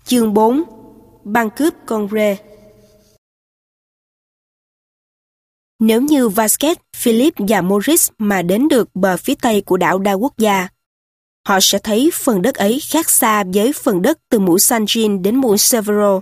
Chương 4. Băng cướp Congrès. Nếu như Vasquez, Philip và Maurice mà đến được bờ phía tây của đảo đa quốc gia, họ sẽ thấy phần đất ấy khác xa với phần đất từ mũi San Gin đến mũi Severo.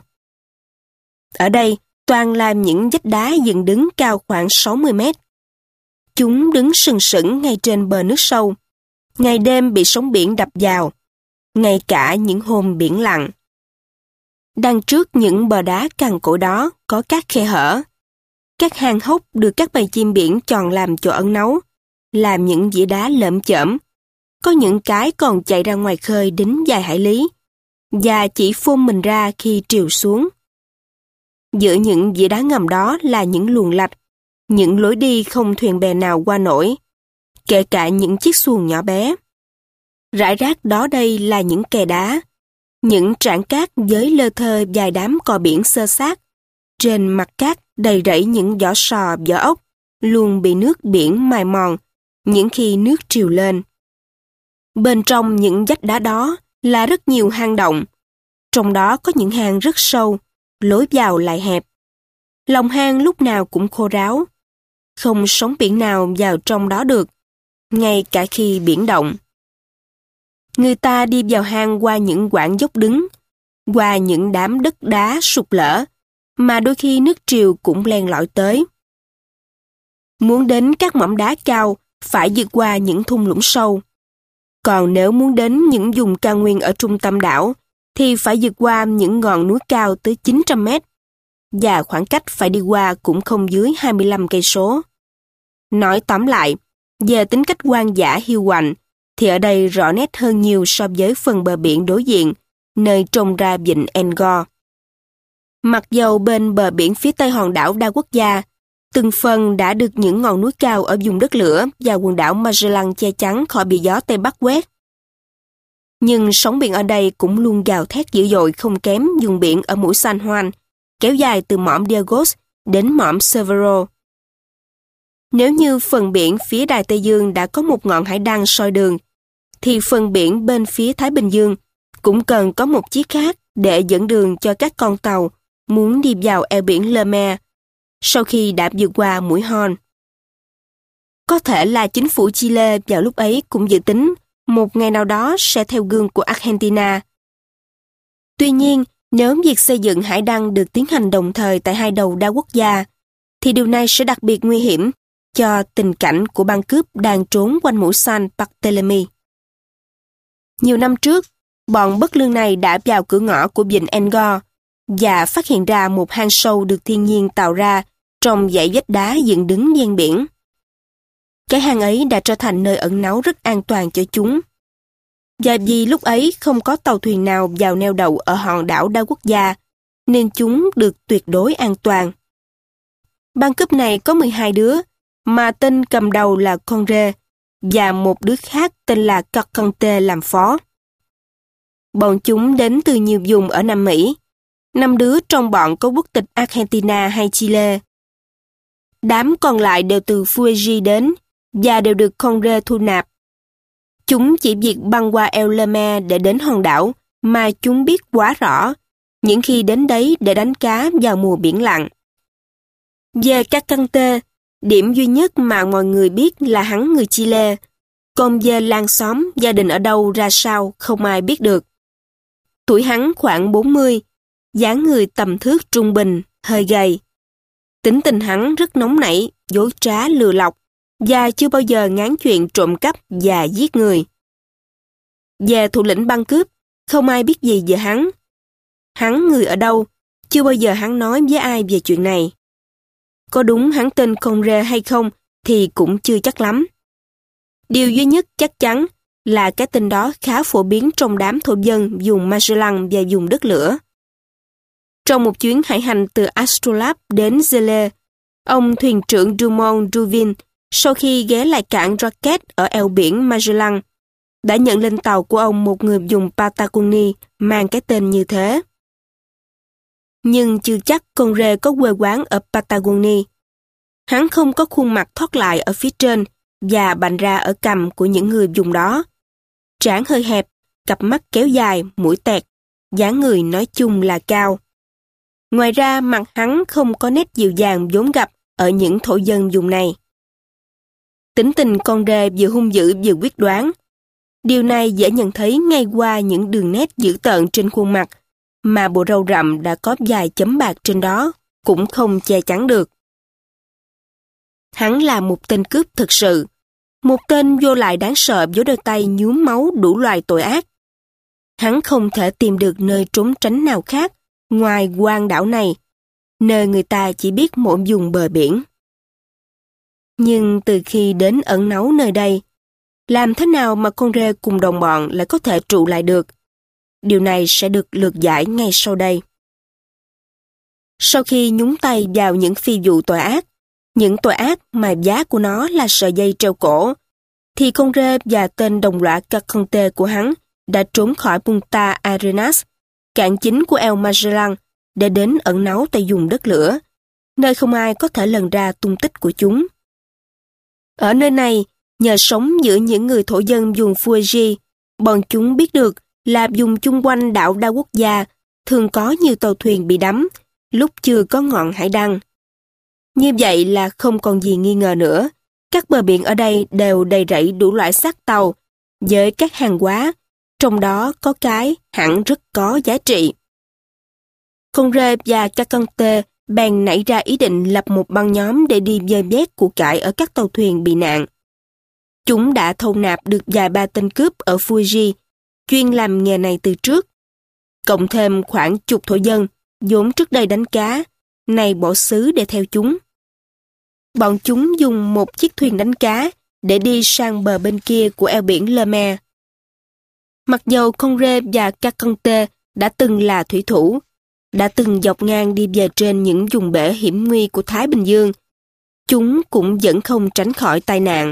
Ở đây, toàn là những vách đá dựng đứng cao khoảng 60 mét. Chúng đứng sừng sững ngay trên bờ nước sâu, ngày đêm bị sóng biển đập vào, ngay cả những hôm biển lặng. Đằng trước những bờ đá cằn cỗi đó có các khe hở. Các hang hốc được các bầy chim biển chọn làm chỗ ẩn náu, làm những dĩa đá lởm chởm. Có những cái còn chạy ra ngoài khơi đến vài hải lý, và chỉ phun mình ra khi triều xuống. Giữa những dĩa đá ngầm đó là những luồng lạch, những lối đi không thuyền bè nào qua nổi, kể cả những chiếc xuồng nhỏ bé. Rải rác đó đây là những kè đá, những trảng cát với lơ thơ vài đám cò biển xơ xác. Trên mặt cát đầy rẫy những vỏ sò, vỏ ốc, luôn bị nước biển mài mòn những khi nước triều lên. Bên trong những vách đá đó là rất nhiều hang động. Trong đó có những hang rất sâu, lối vào lại hẹp. Lòng hang lúc nào cũng khô ráo. Không sóng biển nào vào trong đó được, ngay cả khi biển động. Người ta đi vào hang qua những quãng dốc đứng, qua những đám đất đá sụp lở, mà đôi khi nước triều cũng len lỏi tới. Muốn đến các mỏm đá cao, phải vượt qua những thung lũng sâu. Còn nếu muốn đến những vùng cao nguyên ở trung tâm đảo, thì phải vượt qua những ngọn núi cao tới 900 mét, và khoảng cách phải đi qua cũng không dưới 25 cây số. Nói tóm lại, về tính cách hoang dã hiu quạnh, thì ở đây rõ nét hơn nhiều so với phần bờ biển đối diện, nơi trông ra vịnh Angkor. Mặc dầu bên bờ biển phía tây hòn đảo đa quốc gia, từng phần đã được những ngọn núi cao ở vùng đất lửa và quần đảo Magellan che chắn khỏi bị gió Tây Bắc quét. Nhưng sóng biển ở đây cũng luôn gào thét dữ dội không kém vùng biển ở mũi San Juan, kéo dài từ mỏm Diegos đến mỏm Severo. Nếu như phần biển phía Đài Tây Dương đã có một ngọn hải đăng soi đường, thì phần biển bên phía Thái Bình Dương cũng cần có một chiếc khác để dẫn đường cho các con tàu muốn đi vào eo biển Le Maire sau khi đã vượt qua mũi Horn. Có thể là chính phủ Chile vào lúc ấy cũng dự tính một ngày nào đó sẽ theo gương của Argentina. Tuy nhiên, nếu việc xây dựng hải đăng được tiến hành đồng thời tại hai đầu đa quốc gia, thì điều này sẽ đặc biệt nguy hiểm cho tình cảnh của băng cướp đang trốn quanh mũi San Barthélemy. Nhiều năm trước, bọn bất lương này đã vào cửa ngõ của vịnh Angkor và phát hiện ra một hang sâu được thiên nhiên tạo ra trong dãy vách đá dựng đứng ven biển. Cái hang ấy đã trở thành nơi ẩn náu rất an toàn cho chúng. Và vì lúc ấy không có tàu thuyền nào vào neo đậu ở hòn đảo đa quốc gia, nên chúng được tuyệt đối an toàn. Băng cướp này có 12 đứa, mà tên cầm đầu là Congrès, và một đứa khác tên là Carcante làm phó. Bọn chúng đến từ nhiều vùng ở Nam Mỹ. 5 đứa trong bọn có quốc tịch Argentina hay Chile. Đám còn lại đều từ Fuji đến, và đều được Congrès thu nạp. Chúng chỉ việc băng qua El Le Maire để đến hòn đảo mà chúng biết quá rõ, những khi đến đấy để đánh cá vào mùa biển lặng. Về Carcante, điểm duy nhất mà mọi người biết là hắn người Chile, còn về làng xóm, gia đình ở đâu ra sao không ai biết được. Tuổi hắn khoảng 40, dáng người tầm thước trung bình, hơi gầy. Tính tình hắn rất nóng nảy, dối trá lừa lọc, và chưa bao giờ ngán chuyện trộm cắp và giết người. Về thủ lĩnh băng cướp, không ai biết gì về hắn. Hắn người ở đâu, chưa bao giờ hắn nói với ai về chuyện này. Có đúng hắn tên Congrès hay không thì cũng chưa chắc lắm. Điều duy nhất chắc chắn là cái tên đó khá phổ biến trong đám thổ dân vùng Magellan và vùng đất lửa. Trong một chuyến hải hành từ Astrolabe đến Gélé, ông thuyền trưởng Dumont d'Urville, sau khi ghé lại cảng Roquette ở eo biển Magellan, đã nhận lên tàu của ông một người vùng Patagonia mang cái tên như thế. Nhưng chưa chắc Congrès có quê quán ở Patagonia. Hắn không có khuôn mặt thoát lại ở phía trên và bành ra ở cằm của những người vùng đó. Trán hơi hẹp, cặp mắt kéo dài, mũi tẹt, dáng người nói chung là cao. Ngoài ra, mặt hắn không có nét dịu dàng vốn gặp ở những thổ dân vùng này. Tính tình con rê vừa hung dữ vừa quyết đoán. Điều này dễ nhận thấy ngay qua những đường nét dữ tợn trên khuôn mặt, mà bộ râu rậm đã có vài chấm bạc trên đó, cũng không che chắn được. Hắn là một tên cướp thực sự, một tên vô lại đáng sợ với đôi tay nhuốm máu đủ loài tội ác. Hắn không thể tìm được nơi trốn tránh nào khác ngoài hoang đảo này, nơi người ta chỉ biết mỗi vùng bờ biển. Nhưng từ khi đến ẩn náu nơi đây, làm thế nào mà con rê cùng đồng bọn lại có thể trụ lại được? Điều này sẽ được lược giải ngay sau đây. Sau khi nhúng tay vào những phi vụ tội ác, những tội ác mà giá của nó là sợi dây treo cổ, thì con rê và tên đồng lõa Caconte của hắn đã trốn khỏi Punta Arenas, cảng chính của El Magellan, để đến ẩn náu tại vùng đất lửa, nơi không ai có thể lần ra tung tích của chúng. Ở nơi này, nhờ sống giữa những người thổ dân vùng Fuji, bọn chúng biết được là vùng chung quanh đảo đa quốc gia thường có nhiều tàu thuyền bị đắm lúc chưa có ngọn hải đăng. Như vậy là không còn gì nghi ngờ nữa. Các bờ biển ở đây đều đầy rẫy đủ loại xác tàu với các hàng hóa, trong đó có cái hẳn rất có giá trị. Con rê và Caconte bèn nảy ra ý định lập một băng nhóm để đi vơ vét của cải ở các tàu thuyền bị nạn. Chúng đã thâu nạp được vài ba tên cướp ở Fuji, chuyên làm nghề này từ trước. Cộng thêm khoảng chục thổ dân, vốn trước đây đánh cá, nay bỏ xứ để theo chúng. Bọn chúng dùng một chiếc thuyền đánh cá để đi sang bờ bên kia của eo biển Le Maire. Mặc dầu con rê và Caconte đã từng là thủy thủ, đã từng dọc ngang đi về trên những vùng bể hiểm nguy của Thái Bình Dương, chúng cũng vẫn không tránh khỏi tai nạn.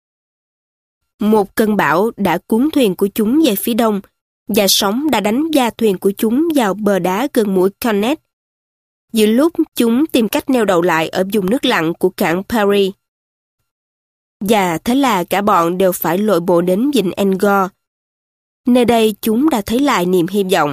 Một cơn bão đã cuốn thuyền của chúng về phía đông, và sóng đã đánh va thuyền của chúng vào bờ đá gần mũi Cornet. Giữa lúc chúng tìm cách neo đậu lại ở vùng nước lặng của cảng Paris. Và thế là cả bọn đều phải lội bộ đến vịnh Angor. Nơi đây chúng đã thấy lại niềm hy vọng.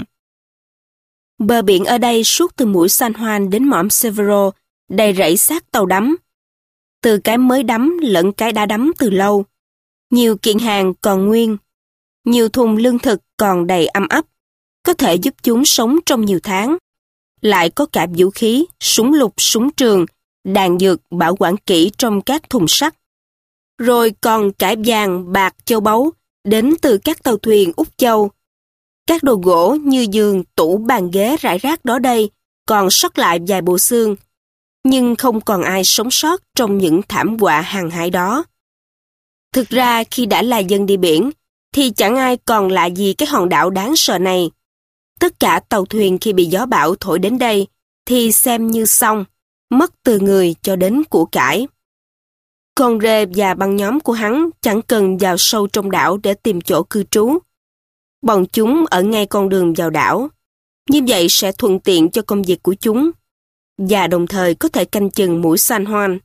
Bờ biển ở đây suốt từ mũi San Juan đến mỏm Severo đầy rẫy xác tàu đắm. Từ cái mới đắm lẫn cái đã đắm từ lâu. Nhiều kiện hàng còn nguyên. Nhiều thùng lương thực còn đầy âm ấp, có thể giúp chúng sống trong nhiều tháng. Lại có cả vũ khí, súng lục, súng trường, đạn dược bảo quản kỹ trong các thùng sắt. Rồi còn cả vàng, bạc, châu báu đến từ các tàu thuyền Úc Châu. Các đồ gỗ như giường, tủ, bàn ghế rải rác đó đây còn sót lại vài bộ xương, nhưng không còn ai sống sót trong những thảm họa hàng hải đó. Thực ra khi đã là dân đi biển, thì chẳng ai còn lạ gì cái hòn đảo đáng sợ này. Tất cả tàu thuyền khi bị gió bão thổi đến đây thì xem như xong, mất từ người cho đến của cải. Con rê và băng nhóm của hắn chẳng cần vào sâu trong đảo để tìm chỗ cư trú. Bọn chúng ở ngay con đường vào đảo. Như vậy sẽ thuận tiện cho công việc của chúng, và đồng thời có thể canh chừng mũi San Juan.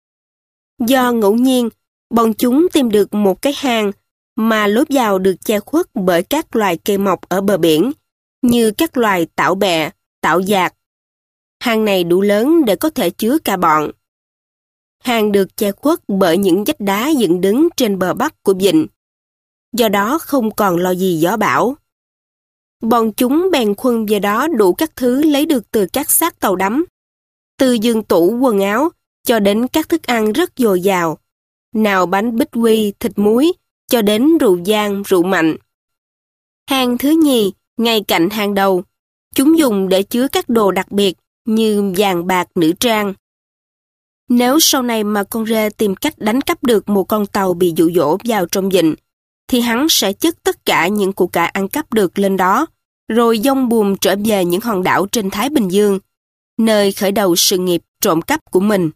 Do ngẫu nhiên, bọn chúng tìm được một cái hang mà lối vào được che khuất bởi các loài cây mọc ở bờ biển, như các loài tảo bẹ, tảo dạt. Hang này đủ lớn để có thể chứa cả bọn. Hang được che khuất bởi những vách đá dựng đứng trên bờ bắc của vịnh. Do đó không còn lo gì gió bão. Bọn chúng bèn khuân về đó đủ các thứ lấy được từ các xác tàu đắm. Từ giường tủ quần áo cho đến các thức ăn rất dồi dào. Nào bánh bích quy, thịt muối, cho đến rượu vang, rượu mạnh. Hang thứ nhì, ngay cạnh hang đầu, chúng dùng để chứa các đồ đặc biệt như vàng bạc nữ trang. Nếu sau này mà con rê tìm cách đánh cắp được một con tàu bị dụ dỗ vào trong vịnh, thì hắn sẽ chất tất cả những của cải ăn cắp được lên đó, rồi dông buồm trở về những hòn đảo trên Thái Bình Dương, nơi khởi đầu sự nghiệp trộm cắp của mình.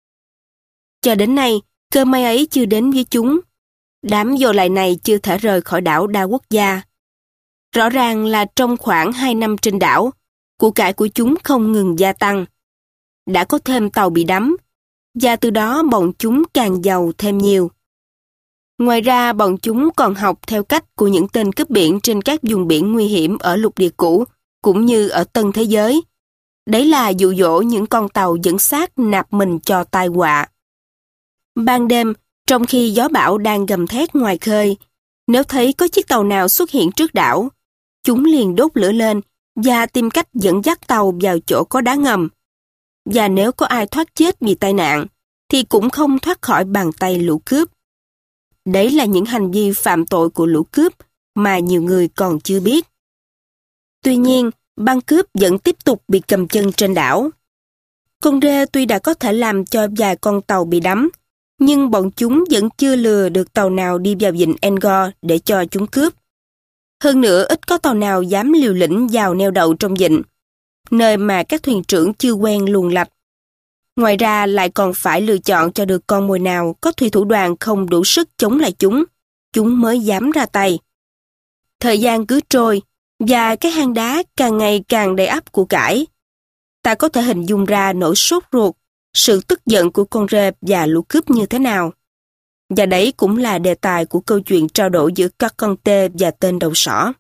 Cho đến nay, cơ may ấy chưa đến với chúng. Đám vô lại này chưa thể rời khỏi đảo đa quốc gia. Rõ ràng là trong khoảng 2 năm trên đảo, của cải của chúng không ngừng gia tăng. Đã có thêm tàu bị đắm, và từ đó bọn chúng càng giàu thêm nhiều. Ngoài ra, bọn chúng còn học theo cách của những tên cướp biển trên các vùng biển nguy hiểm ở lục địa cũ, cũng như ở Tân Thế Giới. Đấy là dụ dỗ những con tàu dẫn xác nạp mình cho tai họa. Ban đêm, trong khi gió bão đang gầm thét ngoài khơi, nếu thấy có chiếc tàu nào xuất hiện trước đảo, chúng liền đốt lửa lên và tìm cách dẫn dắt tàu vào chỗ có đá ngầm. Và nếu có ai thoát chết vì tai nạn, thì cũng không thoát khỏi bàn tay lũ cướp. Đấy là những hành vi phạm tội của lũ cướp mà nhiều người còn chưa biết. Tuy nhiên, băng cướp vẫn tiếp tục bị cầm chân trên đảo. Con rê tuy đã có thể làm cho vài con tàu bị đắm, nhưng bọn chúng vẫn chưa lừa được tàu nào đi vào vịnh Angkor để cho chúng cướp. Hơn nữa, ít có tàu nào dám liều lĩnh vào neo đậu trong vịnh, nơi mà các thuyền trưởng chưa quen luồng lạch. Ngoài ra lại còn phải lựa chọn cho được con mồi nào có thủy thủ đoàn không đủ sức chống lại chúng mới dám ra tay. Thời gian cứ trôi, và cái hang đá càng ngày càng đầy ắp của cải. Ta có thể hình dung ra nỗi sốt ruột, sự tức giận của con rệp và lũ cướp như thế nào. Và đấy cũng là đề tài của câu chuyện trao đổi giữa Carconte và tên đầu sỏ.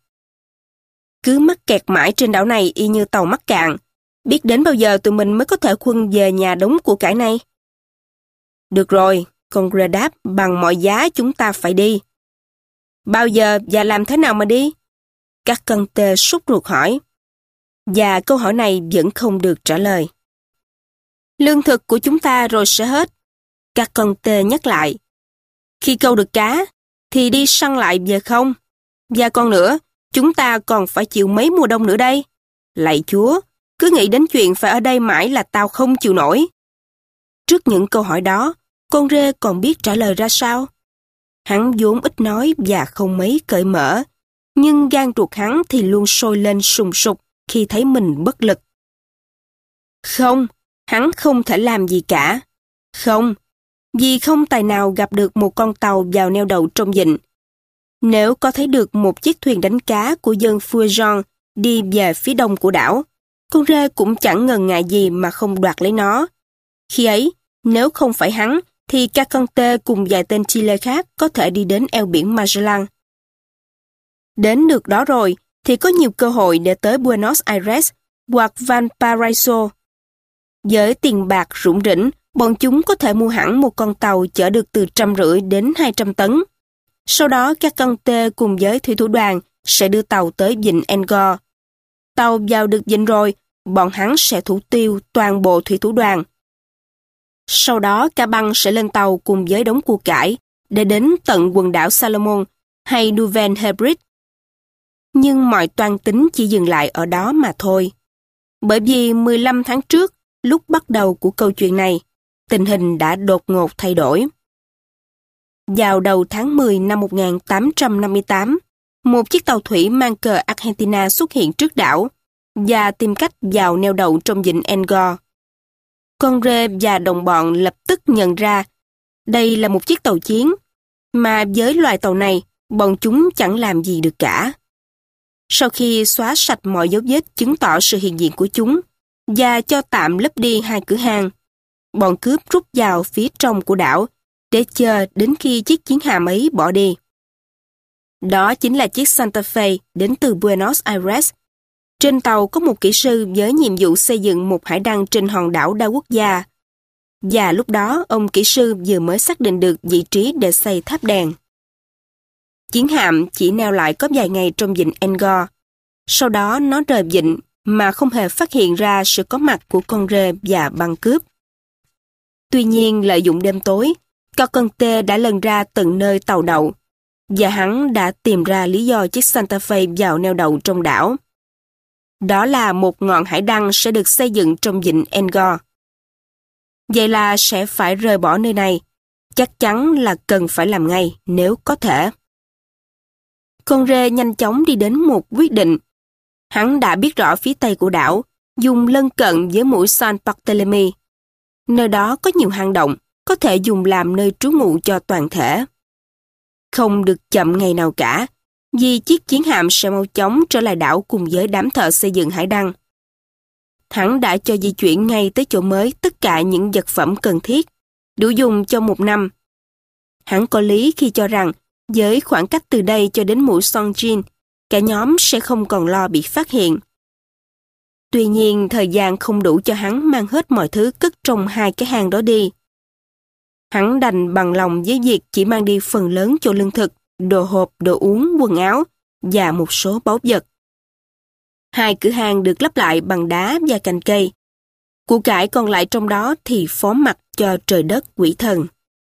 Cứ mắc kẹt mãi trên đảo này y như tàu mắc cạn, biết đến bao giờ tụi mình mới có thể khuân về nhà đống của cải này. Được rồi, con rê đáp, bằng mọi giá chúng ta phải đi. Bao giờ và làm thế nào mà đi? Carconte sốt ruột hỏi. Và câu hỏi này vẫn không được trả lời. Lương thực của chúng ta rồi sẽ hết. Carconte nhắc lại. Khi câu được cá, thì đi săn lại về không? Và còn nữa, chúng ta còn phải chịu mấy mùa đông nữa đây. Lạy Chúa, cứ nghĩ đến chuyện phải ở đây mãi là tao không chịu nổi. Trước những câu hỏi đó, con rê còn biết trả lời ra sao? Hắn vốn ít nói và không mấy cởi mở, nhưng gan ruột hắn thì luôn sôi lên sùng sục khi thấy mình bất lực. Không, hắn không thể làm gì cả. Không, vì không tài nào gặp được một con tàu vào neo đậu trong vịnh. Nếu có thấy được một chiếc thuyền đánh cá của dân Fuegian đi về phía đông của đảo, con rê cũng chẳng ngần ngại gì mà không đoạt lấy nó. Khi ấy, nếu không phải hắn, thì Carconte cùng vài tên Chile khác có thể đi đến eo biển Magellan. Đến được đó rồi, thì có nhiều cơ hội để tới Buenos Aires hoặc Valparaiso. Với tiền bạc rủng rỉnh, bọn chúng có thể mua hẳn một con tàu chở được từ 150 đến 200 tấn. Sau đó, Carconte cùng với thủy thủ đoàn sẽ đưa tàu tới vịnh Angkor. Tàu vào được vịnh rồi, bọn hắn sẽ thủ tiêu toàn bộ thủy thủ đoàn. Sau đó, cả băng sẽ lên tàu cùng với đống cua cải để đến tận quần đảo Salomon hay Nouvelle Hébrides. Nhưng mọi toan tính chỉ dừng lại ở đó mà thôi. Bởi vì 15 tháng trước, lúc bắt đầu của câu chuyện này, tình hình đã đột ngột thay đổi. Vào đầu tháng 10 năm 1858, một chiếc tàu thủy mang cờ Argentina xuất hiện trước đảo và tìm cách vào neo đậu trong vịnh Angkor. Con rê và đồng bọn lập tức nhận ra đây là một chiếc tàu chiến, mà với loài tàu này, bọn chúng chẳng làm gì được cả. Sau khi xóa sạch mọi dấu vết chứng tỏ sự hiện diện của chúng và cho tạm lấp đi hai cửa hang, bọn cướp rút vào phía trong của đảo để chờ đến khi chiếc chiến hạm ấy bỏ đi. Đó chính là chiếc Santa Fe đến từ Buenos Aires. Trên tàu có một kỹ sư với nhiệm vụ xây dựng một hải đăng trên hòn đảo đa quốc gia. Và lúc đó, ông kỹ sư vừa mới xác định được vị trí để xây tháp đèn. Chiến hạm chỉ neo lại có vài ngày trong vịnh Angkor. Sau đó nó rời vịnh mà không hề phát hiện ra sự có mặt của con rê và băng cướp. Tuy nhiên, lợi dụng đêm tối, Carconte đã lần ra tận nơi tàu đậu, và hắn đã tìm ra lý do chiếc Santa Fe vào neo đậu trong đảo. Đó là một ngọn hải đăng sẽ được xây dựng trong vịnh Angkor. Vậy là sẽ phải rời bỏ nơi này, chắc chắn là cần phải làm ngay nếu có thể. Con rê nhanh chóng đi đến một quyết định. Hắn đã biết rõ phía tây của đảo, dùng lân cận với mũi San Bartolomé. Nơi đó có nhiều hang động, có thể dùng làm nơi trú ngụ cho toàn thể. Không được chậm ngày nào cả, vì chiếc chiến hạm sẽ mau chóng trở lại đảo cùng với đám thợ xây dựng hải đăng. Hắn đã cho di chuyển ngay tới chỗ mới tất cả những vật phẩm cần thiết, đủ dùng cho một năm. Hắn có lý khi cho rằng với khoảng cách từ đây cho đến mũi Songjin, cả nhóm sẽ không còn lo bị phát hiện. Tuy nhiên, thời gian không đủ cho hắn mang hết mọi thứ cất trong hai cái hang đó đi. Hắn đành bằng lòng với việc chỉ mang đi phần lớn chỗ lương thực, đồ hộp, đồ uống, quần áo và một số báu vật. Hai cửa hang được lắp lại bằng đá và cành cây. Của cải còn lại trong đó thì phó mặc cho trời đất quỷ thần.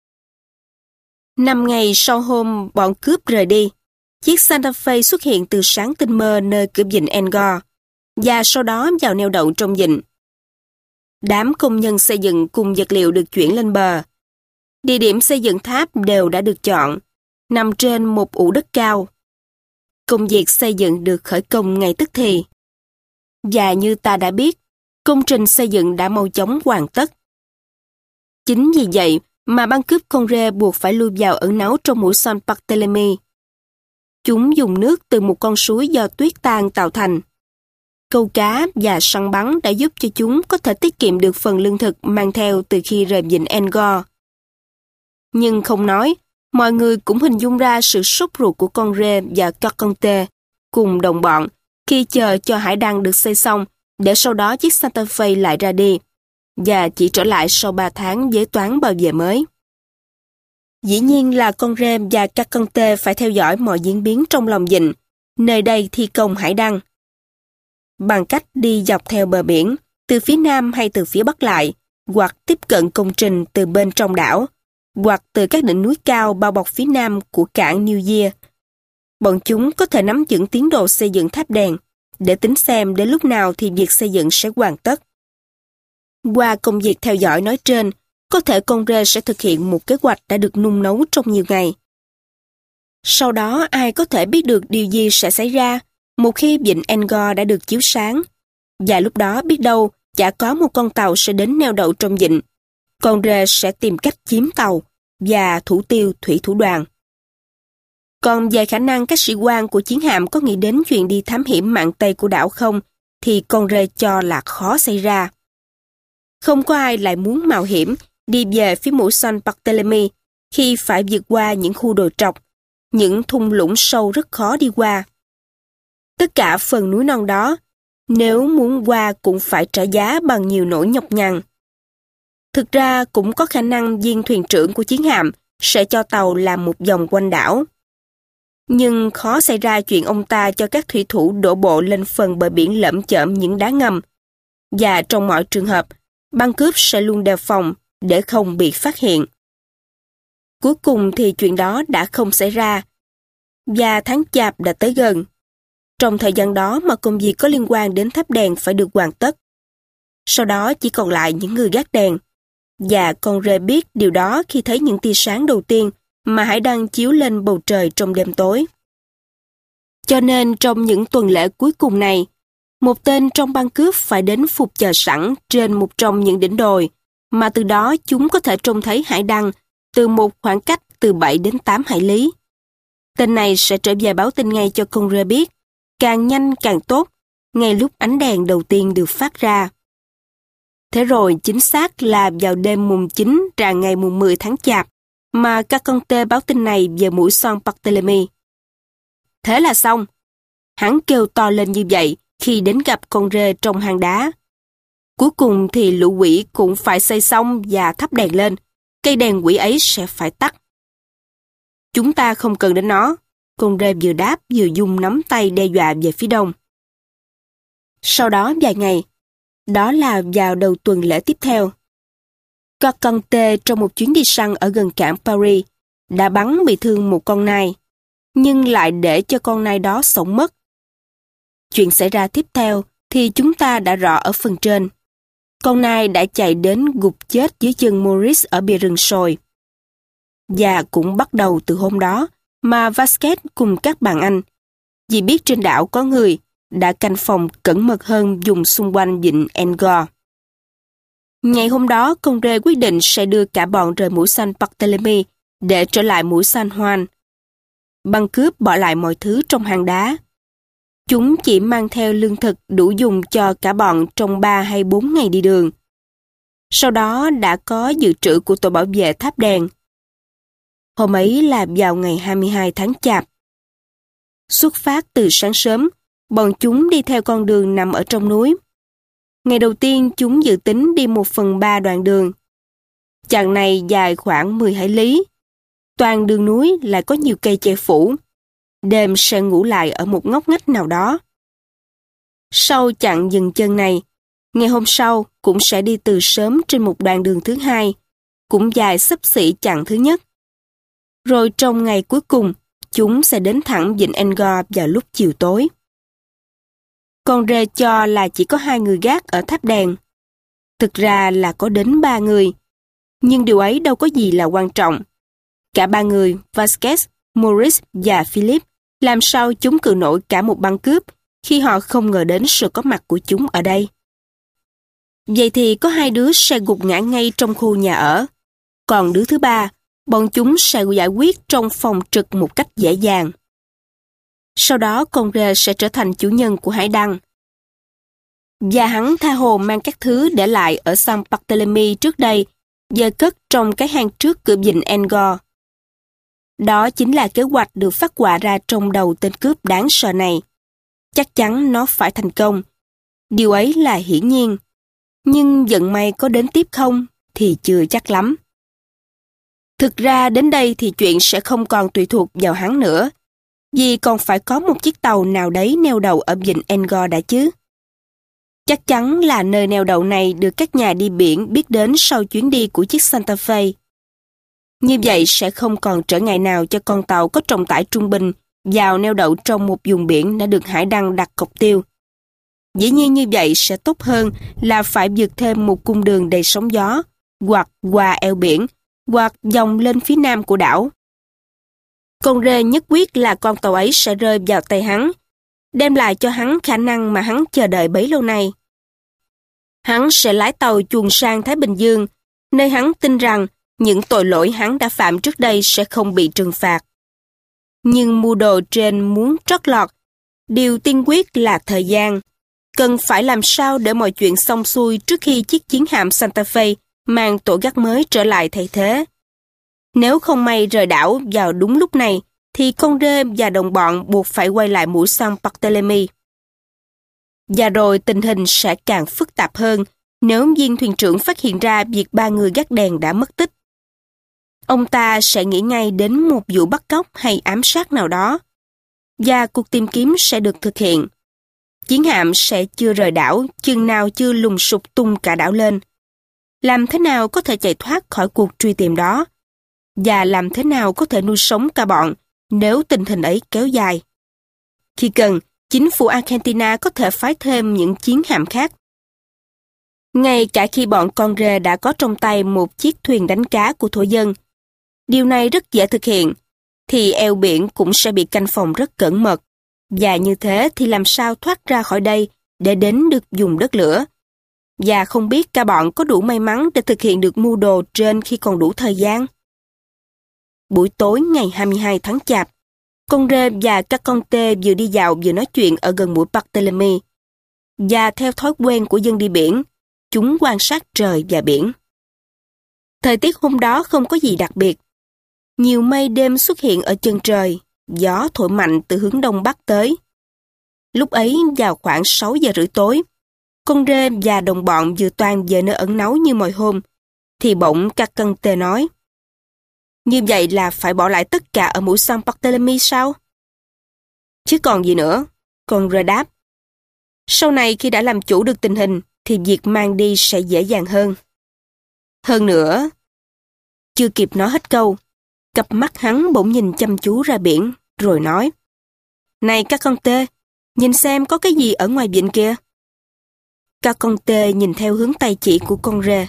5 ngày sau hôm bọn cướp rời đi, chiếc Santa Fe xuất hiện từ sáng tinh mơ nơi cửa vịnh Angkor, và sau đó vào neo đậu trong vịnh. Đám công nhân xây dựng cùng vật liệu được chuyển lên bờ. Địa điểm xây dựng tháp đều đã được chọn, nằm trên một ụ đất cao. Công việc xây dựng được khởi công ngay tức thì. Và như ta đã biết, công trình xây dựng đã mau chóng hoàn tất. Chính vì vậy mà băng cướp Conre buộc phải lui vào ẩn náu trong mũi San Barthélemy. Chúng dùng nước từ một con suối do tuyết tan tạo thành. Câu cá và săn bắn đã giúp cho chúng có thể tiết kiệm được phần lương thực mang theo từ khi rời vịnh Angkor. Nhưng không nói, mọi người cũng hình dung ra sự sốt ruột của Conre và Carconte cùng đồng bọn khi chờ cho hải đăng được xây xong để sau đó chiếc Santa Fe lại ra đi và chỉ trở lại sau 3 tháng với toán bảo vệ mới. Dĩ nhiên là Conre và Carconte phải theo dõi mọi diễn biến trong lòng vịnh, nơi đây thi công hải đăng. Bằng cách đi dọc theo bờ biển, từ phía nam hay từ phía bắc lại, hoặc tiếp cận công trình từ bên trong đảo, hoặc từ các đỉnh núi cao bao bọc phía nam của cảng New Year. Bọn chúng có thể nắm vững tiến độ xây dựng tháp đèn, để tính xem đến lúc nào thì việc xây dựng sẽ hoàn tất. Qua công việc theo dõi nói trên, có thể Conre sẽ thực hiện một kế hoạch đã được nung nấu trong nhiều ngày. Sau đó ai có thể biết được điều gì sẽ xảy ra một khi vịnh Angkor đã được chiếu sáng. Và lúc đó biết đâu chả có một con tàu sẽ đến neo đậu trong vịnh. Conre sẽ tìm cách chiếm tàu và thủ tiêu thủy thủ đoàn. Còn về khả năng các sĩ quan của chiến hạm có nghĩ đến chuyện đi thám hiểm mạn Tây của đảo không, thì Conre cho là khó xảy ra. Không có ai lại muốn mạo hiểm đi về phía mũi San Barthélemy khi phải vượt qua những khu đồi trọc, những thung lũng sâu rất khó đi qua. Tất cả phần núi non đó, nếu muốn qua cũng phải trả giá bằng nhiều nỗi nhọc nhằn. Thực ra cũng có khả năng viên thuyền trưởng của chiến hạm sẽ cho tàu làm một vòng quanh đảo. Nhưng khó xảy ra chuyện ông ta cho các thủy thủ đổ bộ lên phần bờ biển lởm chởm những đá ngầm. Và trong mọi trường hợp, băng cướp sẽ luôn đề phòng để không bị phát hiện. Cuối cùng thì chuyện đó đã không xảy ra. Và tháng Chạp đã tới gần. Trong thời gian đó mà công việc có liên quan đến tháp đèn phải được hoàn tất. Sau đó chỉ còn lại những người gác đèn. Và Conre biết điều đó khi thấy những tia sáng đầu tiên mà hải đăng chiếu lên bầu trời trong đêm tối. Cho nên trong những tuần lễ cuối cùng này, một tên trong băng cướp phải đến phục chờ sẵn trên một trong những đỉnh đồi, mà từ đó chúng có thể trông thấy hải đăng từ một khoảng cách từ 7 đến 8 hải lý. Tên này sẽ trở về báo tin ngay cho Conre biết, càng nhanh càng tốt, ngay lúc ánh đèn đầu tiên được phát ra. Thế rồi chính xác là vào đêm mùng 9 rạng ngày mùng 10 tháng Chạp mà Carconte báo tin này về mũi San Barthélemy. Thế là xong. Hắn kêu to lên như vậy khi đến gặp Conre trong hang đá. Cuối cùng thì lũ quỷ cũng phải xây xong và thắp đèn lên. Cây đèn quỷ ấy sẽ phải tắt. Chúng ta không cần đến nó. Conre vừa đáp vừa dùng nắm tay đe dọa về phía đông. Sau đó vài ngày, đó là vào đầu tuần lễ tiếp theo, Carconte trong một chuyến đi săn ở gần cảng Paris đã bắn bị thương một con nai, nhưng lại để cho con nai đó sống mất. Chuyện xảy ra tiếp theo thì chúng ta đã rõ ở phần trên. Con nai đã chạy đến gục chết dưới chân Maurice ở bìa rừng sồi. Và cũng bắt đầu từ hôm đó mà Vasquez cùng các bạn anh, vì biết trên đảo có người, đã canh phòng cẩn mật hơn vùng xung quanh vịnh Angkor. Ngày hôm đó, Conre quyết định sẽ đưa cả bọn rời mũi San Barthélemy để trở lại mũi San Juan. Băng cướp bỏ lại mọi thứ trong hang đá. Chúng chỉ mang theo lương thực đủ dùng cho cả bọn trong 3 hay 4 ngày đi đường. Sau đó đã có dự trữ của tổ bảo vệ tháp đèn. Hôm ấy là vào ngày 22 tháng Chạp. Xuất phát từ sáng sớm, bọn chúng đi theo con đường nằm ở trong núi. Ngày đầu tiên chúng dự tính đi 1/3 đoạn đường. Chặng này dài khoảng 10 hải lý. Toàn đường núi lại có nhiều cây che phủ. Đêm sẽ ngủ lại ở một ngóc ngách nào đó. Sau chặng dừng chân này, ngày hôm sau cũng sẽ đi từ sớm trên một đoạn đường thứ hai, cũng dài xấp xỉ chặng thứ nhất. Rồi trong ngày cuối cùng, chúng sẽ đến thẳng vịnh Angkor vào lúc chiều tối. Con rê cho là chỉ có 2 người gác ở tháp đèn. Thực ra là có đến 3 người. Nhưng điều ấy đâu có gì là quan trọng. Cả 3 người, Vasquez, Morris và Philip, làm sao chúng cự nổi cả một băng cướp khi họ không ngờ đến sự có mặt của chúng ở đây. Vậy thì có 2 đứa sẽ gục ngã ngay trong khu nhà ở. Còn đứa thứ 3, bọn chúng sẽ giải quyết trong phòng trực một cách dễ dàng. Sau đó con rê sẽ trở thành chủ nhân của hải đăng. Và hắn tha hồ mang các thứ để lại ở San Barthélemy trước đây, giờ cất trong cái hang trước cửa vịnh Angkor. Đó chính là kế hoạch được phát họa ra trong đầu tên cướp đáng sợ này. Chắc chắn nó phải thành công. Điều ấy là hiển nhiên. Nhưng vận may có đến tiếp không thì chưa chắc lắm. Thực ra đến đây thì chuyện sẽ không còn tùy thuộc vào hắn nữa. Vì còn phải có một chiếc tàu nào đấy neo đậu ở vịnh Angkor đã chứ. Chắc chắn là nơi neo đậu này được các nhà đi biển biết đến sau chuyến đi của chiếc Santa Fe. Như vậy sẽ không còn trở ngại nào cho con tàu có trọng tải trung bình vào neo đậu trong một vùng biển đã được hải đăng đặt cọc tiêu. Dĩ nhiên như vậy sẽ tốt hơn là phải vượt thêm một cung đường đầy sóng gió, hoặc qua eo biển, hoặc vòng lên phía nam của đảo. Con rê nhất quyết là con tàu ấy sẽ rơi vào tay hắn, đem lại cho hắn khả năng mà hắn chờ đợi bấy lâu nay. Hắn sẽ lái tàu chuồn sang Thái Bình Dương, nơi hắn tin rằng những tội lỗi hắn đã phạm trước đây sẽ không bị trừng phạt. Nhưng mưu đồ trên muốn trót lọt, điều tiên quyết là thời gian. Cần phải làm sao để mọi chuyện xong xuôi trước khi chiếc chiến hạm Santa Fe mang tổ gác mới trở lại thay thế. Nếu không may rời đảo vào đúng lúc này, thì con rê và đồng bọn buộc phải quay lại mũi San Barthélemy. Và rồi tình hình sẽ càng phức tạp hơn nếu viên thuyền trưởng phát hiện ra việc 3 người gác đèn đã mất tích. Ông ta sẽ nghĩ ngay đến một vụ bắt cóc hay ám sát nào đó, và cuộc tìm kiếm sẽ được thực hiện. Chiến hạm sẽ chưa rời đảo chừng nào chưa lùng sục tung cả đảo lên. Làm thế nào có thể chạy thoát khỏi cuộc truy tìm đó? Và làm thế nào có thể nuôi sống cả bọn nếu tình hình ấy kéo dài? Khi cần, chính phủ Argentina có thể phái thêm những chiến hạm khác. Ngay cả khi bọn con rê đã có trong tay một chiếc thuyền đánh cá của thổ dân, điều này rất dễ thực hiện, thì eo biển cũng sẽ bị canh phòng rất cẩn mật. Và như thế thì làm sao thoát ra khỏi đây để đến được vùng đất lửa? Và không biết cả bọn có đủ may mắn để thực hiện được mưu đồ trên khi còn đủ thời gian. Buổi tối ngày 22 tháng Chạp, con rê và các con tê vừa đi dạo vừa nói chuyện ở gần mũi Barthélemy. Và theo thói quen của dân đi biển, chúng quan sát trời và biển. Thời tiết hôm đó không có gì đặc biệt. Nhiều mây đêm xuất hiện ở chân trời, gió thổi mạnh từ hướng đông bắc tới. Lúc ấy vào khoảng 6 giờ rưỡi tối, con rê và đồng bọn vừa toan về nơi ẩn náu như mọi hôm, thì bỗng các con tê nói: như vậy là phải bỏ lại tất cả ở mũi San Barthélemy sao? Chứ còn gì nữa, con rê đáp. Sau này khi đã làm chủ được tình hình, thì việc mang đi sẽ dễ dàng hơn. Hơn nữa, chưa kịp nói hết câu, cặp mắt hắn bỗng nhìn chăm chú ra biển, rồi nói: này các con tê, nhìn xem có cái gì ở ngoài vịnh kia. Các con tê nhìn theo hướng tay chỉ của con rê.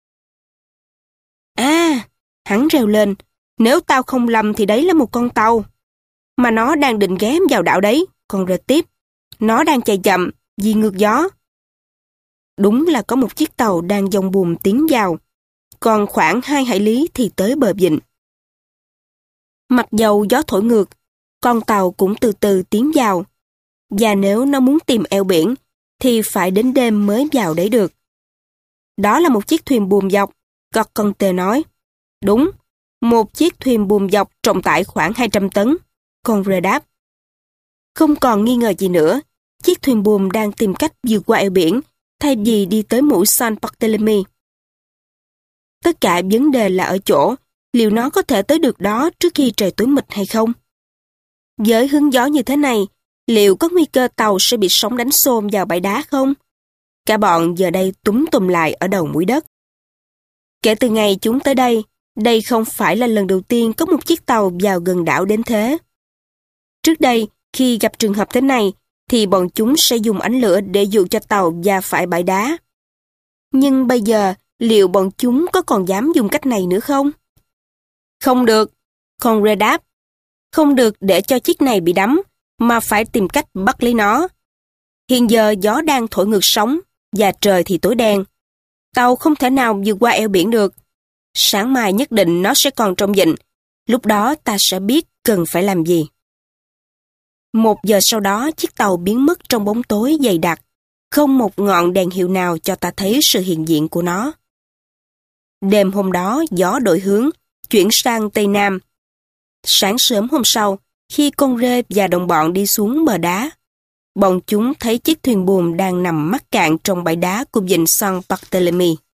À, hắn reo lên, nếu tao không lầm thì đấy là một con tàu. Mà nó đang định ghé vào đảo đấy, con rê tiếp. Nó đang chạy chậm, vì ngược gió. Đúng là có một chiếc tàu đang dòng buồm tiến vào, còn khoảng 2 hải lý thì tới bờ vịnh. Mặc dầu gió thổi ngược, con tàu cũng từ từ tiến vào. Và nếu nó muốn tìm eo biển, thì phải đến đêm mới vào đấy được. Đó là một chiếc thuyền buồm dọc, con tê nói. Đúng, một chiếc thuyền buồm dọc trọng tải khoảng 200 tấn. Conrad đáp. Không còn nghi ngờ gì nữa, chiếc thuyền buồm đang tìm cách vượt qua eo biển, thay vì đi tới mũi San Bartolomé. Tất cả vấn đề là ở chỗ, liệu nó có thể tới được đó trước khi trời tối mịt hay không? Với hướng gió như thế này, liệu có nguy cơ tàu sẽ bị sóng đánh xô vào bãi đá không? Cả bọn giờ đây túm tùm lại ở đầu mũi đất. Kể từ ngày chúng tới đây không phải là lần đầu tiên có một chiếc tàu vào gần đảo đến thế. Trước đây, khi gặp trường hợp thế này, thì bọn chúng sẽ dùng ánh lửa để dụ cho tàu va phải bãi đá. Nhưng bây giờ, liệu bọn chúng có còn dám dùng cách này nữa không? Không được, Conrad đáp. Không được để cho chiếc này bị đắm, mà phải tìm cách bắt lấy nó. Hiện giờ gió đang thổi ngược sóng, và trời thì tối đen. Tàu không thể nào vượt qua eo biển được. Sáng mai nhất định nó sẽ còn trong vịnh. Lúc đó ta sẽ biết cần phải làm gì. 1 giờ sau đó, chiếc tàu biến mất trong bóng tối dày đặc. Không một ngọn đèn hiệu nào cho ta thấy sự hiện diện của nó. Đêm hôm đó, gió đổi hướng, chuyển sang Tây Nam. Sáng sớm hôm sau, khi con rê và đồng bọn đi xuống bờ đá, bọn chúng thấy chiếc thuyền buồm đang nằm mắc cạn trong bãi đá của vịnh San Bartolomé.